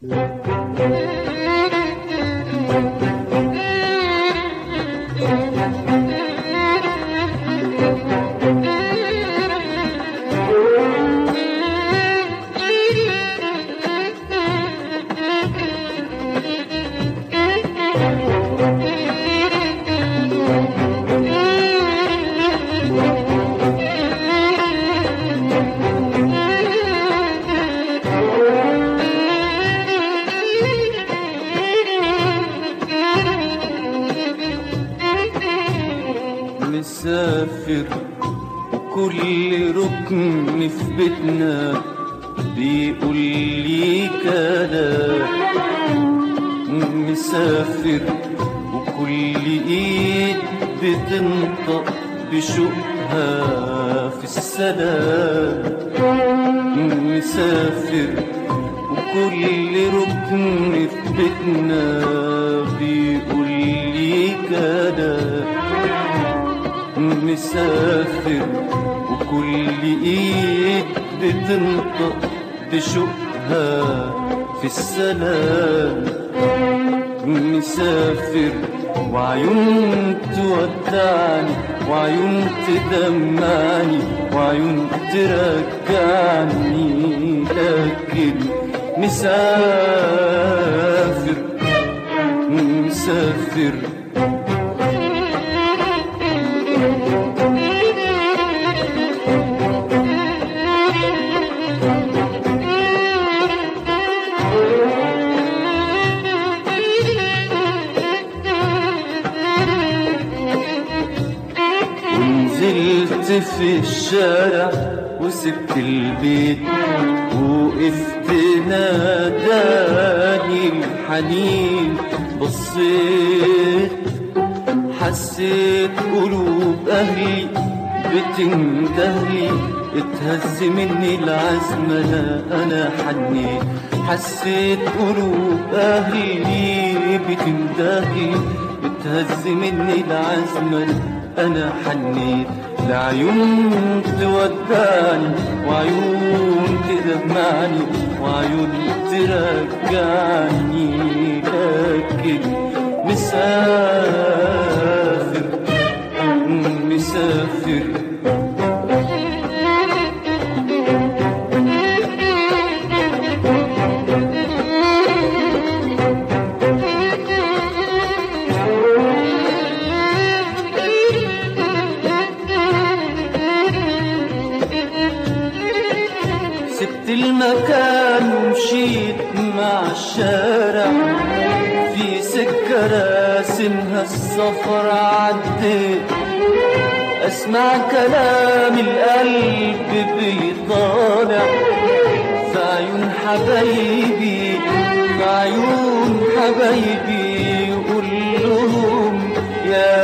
مسافر وكل ركن في بيتنا بيقول لي كلام. مسافر وكل ايد بتنطق بشوقها في السلام. مسافر وكل ركن في بيتنا بيقول لي كلام. مسافر وكل ايد بتنطق بشوقها في السلام. مسافر وعيون تودعني وعيون تدمعني وعيون ترجعني، لكن مسافر مسافر ونزلت في الشارع وسبت البيت وقفت ناداني الحنين. بصيت حسيت قلوب أهلي بتندهلي، اتهز مني العزم أنا حنيت. حسيت قلوب أهلي بتندهلي، اتهز مني العزم أنا حنيت. لعيون تودعني وعيون تدمعني وعيون ترجعني، لكن مسافر مسافر سبت المكان ومشيت مع الشارع في سكة راسمها السفر. عديت أسمع كلام القلب بيطالع في عيون حبايبي، في عيون حبايبي، يقول لهم يا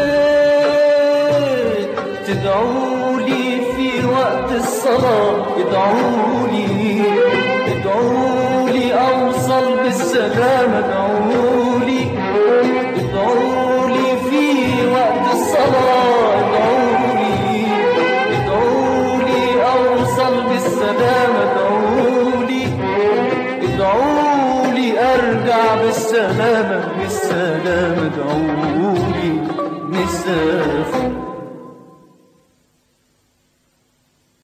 ريت تدعولي في وقت الصلاة. ادعولي ادعولي أوصل بالسلامة. ادعولي ادعولي في وقت الصلاة. ادعولي ادعولي أوصل بالسلامة. ادعولي ادعولي أرجع بالسلامة بالسلامة. ادعولي مسافر